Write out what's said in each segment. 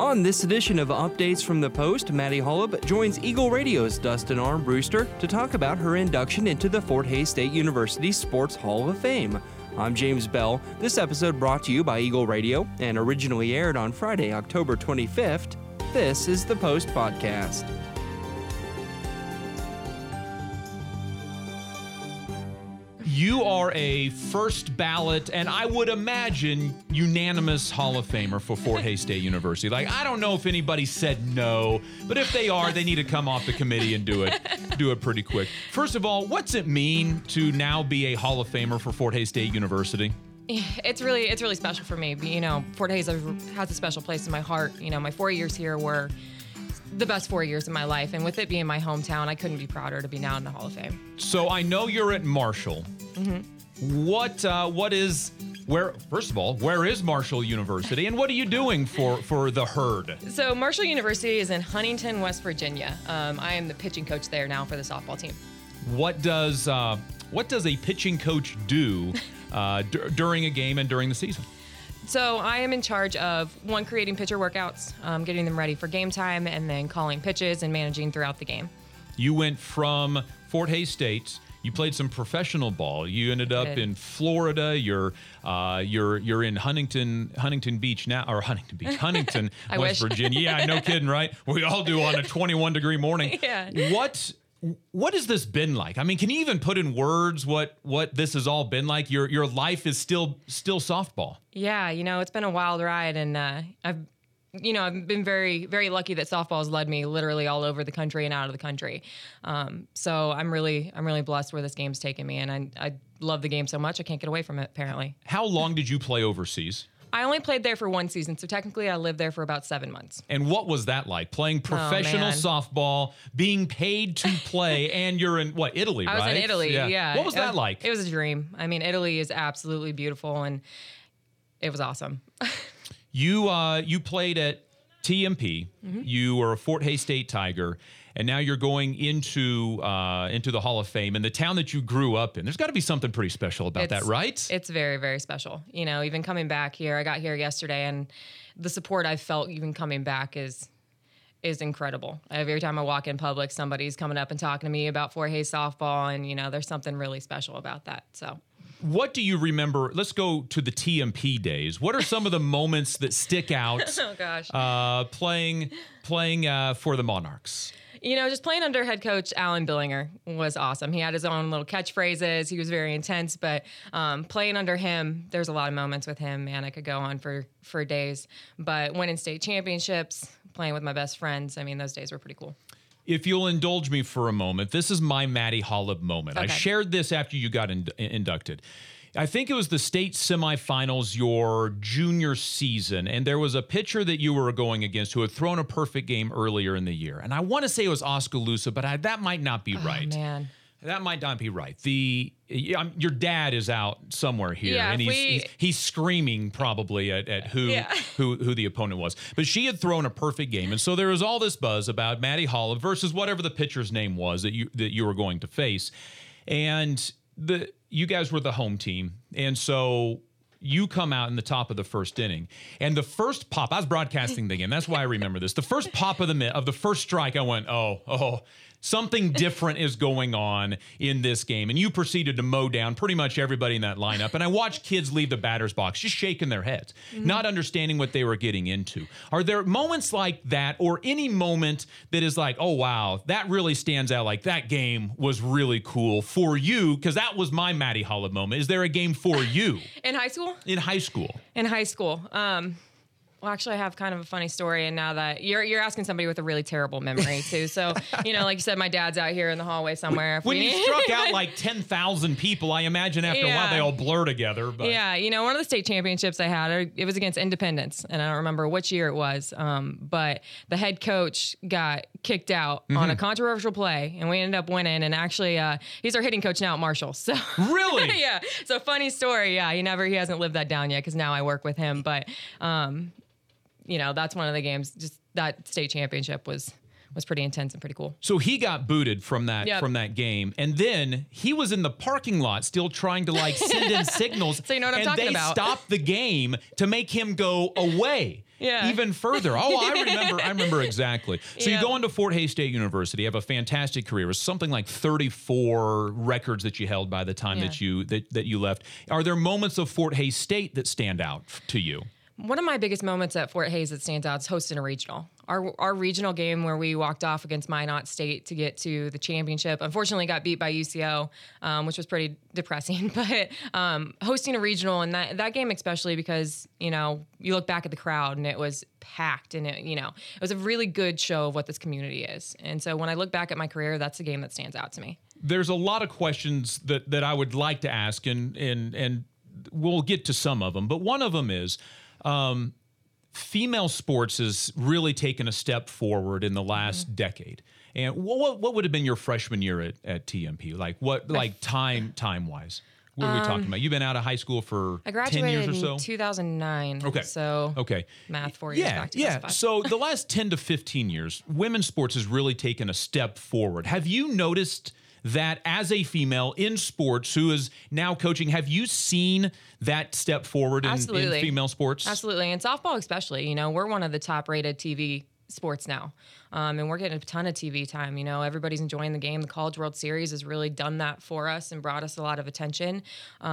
On this edition of Updates from the Post, Maddie Holub joins Eagle Radio's Dustin Armbruster to talk about her induction into the Fort Hays State University Sports Hall of Fame. I'm James Bell. This episode brought to you by Eagle Radio and originally aired on Friday, October 25th. This is the Post Podcast. You are a first ballot, and I would imagine unanimous Hall of Famer for Fort Hays State University. Like, I don't know if anybody said no, but if they are, they need to come off the committee and do it pretty quick. First of all, what's it mean to now be a Hall of Famer for Fort Hays State University? It's really special for me. You know, Fort Hays has a special place in my heart. You know, my 4 years here were the best 4 years of my life, and with it being my hometown, I couldn't be prouder to be now in the Hall of Fame. So I know you're at Marshall. First of all, where is Marshall University, and what are you doing for the herd? So Marshall University is in Huntington, West Virginia. I am the pitching coach there now for the softball team. What does a pitching coach do during a game and during the season? So I am in charge of, one, creating pitcher workouts, getting them ready for game time, and then calling pitches and managing throughout the game. You went from Fort Hays State. You played some professional ball. You ended up in Florida. You're in Huntington Beach now, or Huntington, West Virginia. Yeah, no kidding, right? We all do on a 21-degree morning. Yeah. What has this been like? I mean, can you even put in words what this has all been like? Your life is still softball. Yeah, you know, it's been a wild ride, and I've been very, very lucky that softball has led me literally all over the country and out of the country. So I'm really blessed where this game's taken me, and I love the game so much I can't get away from it, apparently. How long did you play overseas? I only played there for one season, so technically I lived there for about 7 months. And what was that like, playing professional softball, being paid to play, and you're in, Italy, right? I was in Italy, yeah. What was that like? It was a dream. I mean, Italy is absolutely beautiful, and it was awesome. You played at TMP. Mm-hmm. You were a Fort Hays State Tiger, and now you're going into the Hall of Fame in the town that you grew up in. There's got to be something pretty special about that, right? It's very, very special. You know, even coming back here, I got here yesterday, and the support I've felt even coming back is incredible. Every time I walk in public, somebody's coming up and talking to me about Fort Hays softball, and, you know, there's something really special about that, so. What do you remember? Let's go to the TMP days. What are some of the moments that stick out? Oh, gosh. Playing for the Monarchs. You know, just playing under head coach Alan Billinger was awesome. He had his own little catchphrases. He was very intense, but playing under him, there's a lot of moments with him, man. I could go on for days. But winning state championships, playing with my best friends, I mean, those days were pretty cool. If you'll indulge me for a moment, this is my Maddie Holub moment. Okay. I shared this after you got inducted. I think it was the state semifinals your junior season, and there was a pitcher that you were going against who had thrown a perfect game earlier in the year. And I want to say it was Oskaloosa, but that might not be right. Man. That might not be right. Your dad is out somewhere here, and he's screaming probably at who the opponent was. But she had thrown a perfect game, and so there was all this buzz about Maddie Holub versus whatever the pitcher's name was that you were going to face, and you guys were the home team, and so you come out in the top of the first inning, and the first pop. I was broadcasting the game. That's why I remember this. The first pop of the first strike, I went, oh. Something different is going on in this game. And you proceeded to mow down pretty much everybody in that lineup. And I watched kids leave the batter's box just shaking their heads, not understanding what they were getting into. Are there moments like that, or any moment that is like, oh, wow, that really stands out, like that game was really cool for you? Because that was my Maddie Holub moment. Is there a game for you? In high school? In high school. In high school. Well, actually, I have kind of a funny story, and now that you're asking somebody with a really terrible memory, too. So, you know, like you said, my dad's out here in the hallway somewhere. When you struck out like 10,000 people, I imagine after a while they all blur together. But. Yeah, you know, one of the state championships I had, it was against Independence, and I don't remember which year it was, but the head coach got kicked out on a controversial play, and we ended up winning, and actually, he's our hitting coach now at Marshall. So Really? Yeah. So funny story. Yeah, he hasn't lived that down yet, because now I work with him, but you know, that's one of the games. Just that state championship was pretty intense and pretty cool. So he got booted from that game, and then he was in the parking lot still trying to like send in signals. So you know what I'm talking about. And they stopped the game to make him go away. even further. Oh, I remember exactly. So you go into Fort Hays State University, have a fantastic career. It was something like 34 records that you held by the time that you left. Are there moments of Fort Hays State that stand out to you? One of my biggest moments at Fort Hays that stands out is hosting a regional. Our regional game where we walked off against Minot State to get to the championship. Unfortunately, got beat by UCO, which was pretty depressing. But hosting a regional, and that game especially because, you look back at the crowd and it was packed, and it was a really good show of what this community is. And so when I look back at my career, that's a game that stands out to me. There's a lot of questions that I would like to ask, and we'll get to some of them. But one of them is, female sports has really taken a step forward in the last decade. And what would have been your freshman year at TMP? Time wise? What are we talking about? You've been out of high school for 10 years or so? I graduated in 2009. Okay. So math 4 years back to 2005. So the last 10 to 15 years, women's sports has really taken a step forward. Have you noticed that as a female in sports who is now coaching, have you seen that step forward in female sports? Absolutely. And softball especially, we're one of the top rated TV sports now. And we're getting a ton of TV time. Everybody's enjoying the game. The College World Series has really done that for us and brought us a lot of attention.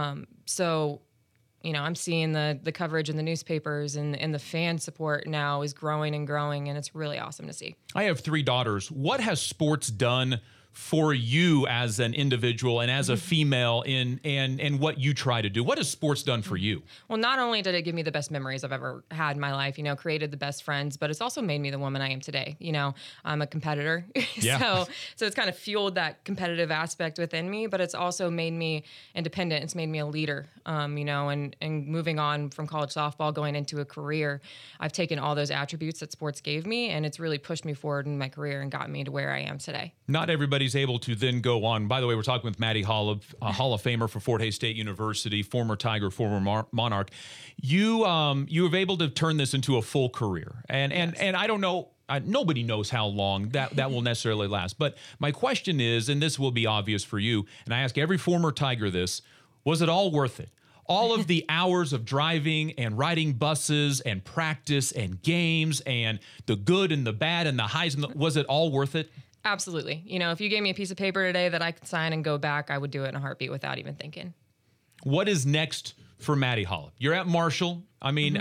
So I'm seeing the coverage in the newspapers and the fan support now is growing and growing, and it's really awesome to see. I have 3 daughters. What has sports done for you as an individual and as a female and what you try to do? What has sports done for you? Well, not only did it give me the best memories I've ever had in my life, created the best friends, but it's also made me the woman I am today. I'm a competitor. Yeah. So it's kind of fueled that competitive aspect within me, but it's also made me independent. It's made me a leader, and moving on from college softball, going into a career, I've taken all those attributes that sports gave me, and it's really pushed me forward in my career and got me to where I am today. Not everybody's able to then go on. By the way, we're talking with Maddie Holub, a Hall of Famer for Fort Hays State University, former Tiger, former Monarch. You were able to turn this into a full career, and I don't know. Nobody knows how long that will necessarily last. But my question is, and this will be obvious for you, and I ask every former Tiger this: was it all worth it? All of the hours of driving and riding buses and practice and games and the good and the bad and the highs, was it all worth it? Absolutely. If you gave me a piece of paper today that I could sign and go back, I would do it in a heartbeat without even thinking. What is next for Maddie Holub? You're at Marshall. I mean,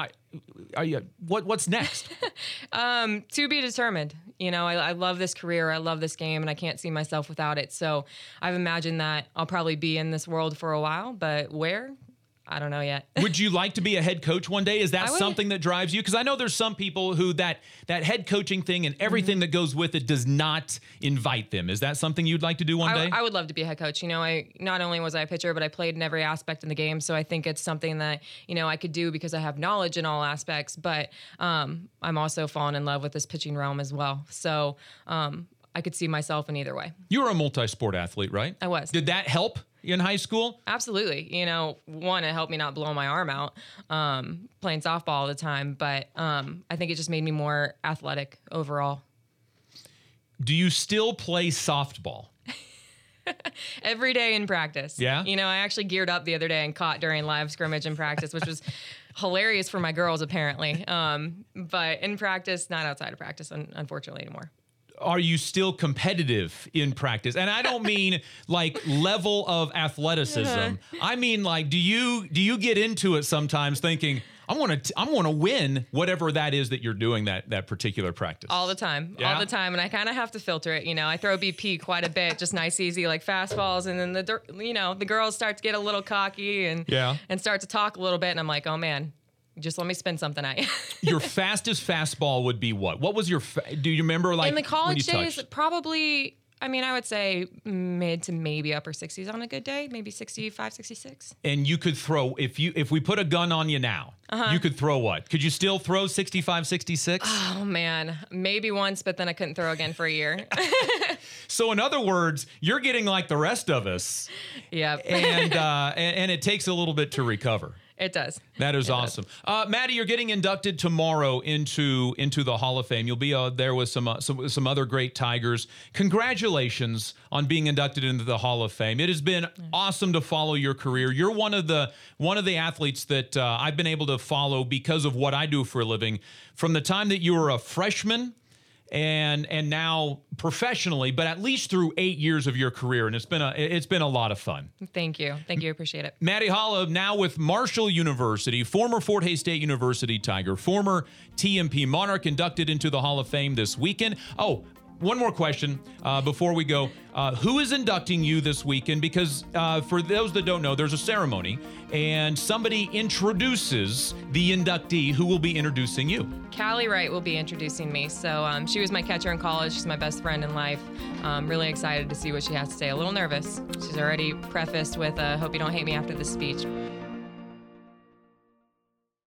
what's next? To be determined. I love this career. I love this game, and I can't see myself without it. So I've imagined that I'll probably be in this world for a while, but where? I don't know yet. Would you like to be a head coach one day? Is that something that drives you? Because I know there's some people who that head coaching thing and everything that goes with it does not invite them. Is that something you'd like to do one day? I would love to be a head coach. I not only was I a pitcher, but I played in every aspect in the game. So I think it's something that, I could do because I have knowledge in all aspects. But I'm also falling in love with this pitching realm as well. So I could see myself in either way. You were a multi-sport athlete, right? I was. Did that help in high school? Absolutely. One, it helped me not blow my arm out playing softball all the time, but I think it just made me more athletic overall. Do you still play softball? Every day in practice. Yeah? I actually geared up the other day and caught during live scrimmage in practice, which was hilarious for my girls apparently. But in practice, not outside of practice, unfortunately anymore. Are you still competitive in practice? And I don't mean like level of athleticism. I mean, like, do you get into it sometimes thinking, I want to win whatever that is that you're doing that particular practice? All the time. Yeah? All the time. And I kind of have to filter it. I throw BP quite a bit, just nice, easy, like fastballs. And then the girls start to get a little cocky and start to talk a little bit. And I'm like, oh man, just let me spin something at you. Your fastest fastball would be what? What was your, do you remember like in the college days, probably, I would say mid to maybe upper 60s on a good day, maybe 65, 66. And you could throw, if we put a gun on you now, you could throw what? Could you still throw 65, 66? Oh man, maybe once, but then I couldn't throw again for a year. So in other words, you're getting like the rest of us. Yep. And it takes a little bit to recover. It does. That is awesome. Maddie, you're getting inducted tomorrow into the Hall of Fame. You'll be there with some other great Tigers. Congratulations on being inducted into the Hall of Fame. It has been awesome to follow your career. You're one of the athletes that I've been able to follow because of what I do for a living. From the time that you were a freshman and now professionally, but at least through 8 years of your career, and it's been a lot of fun. Thank you, appreciate it. Maddie Holub, now with Marshall University, former Fort Hays State University Tiger, former TMP Monarch, inducted into the Hall of Fame this weekend. Oh, one more question before we go. Who is inducting you this weekend? Because for those that don't know, there's a ceremony, and somebody introduces the inductee who will be introducing you. Callie Wright will be introducing me. So she was my catcher in college. She's my best friend in life. Really excited to see what she has to say. A little nervous. She's already prefaced with, hope you don't hate me after this speech.